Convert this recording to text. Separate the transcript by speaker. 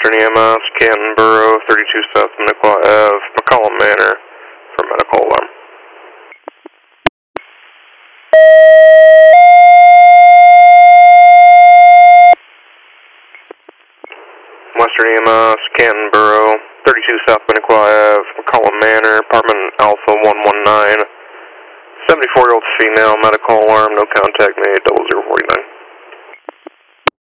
Speaker 1: Western EMS, Canton Borough, 32 South Minnequa Ave, McCollum Manor for medical alarm. Western EMS, Canton Borough, 32 South Minnequa Ave, McCollum Manor, apartment Alpha 119, 74-year-old female, medical alarm, no contact made, 0049.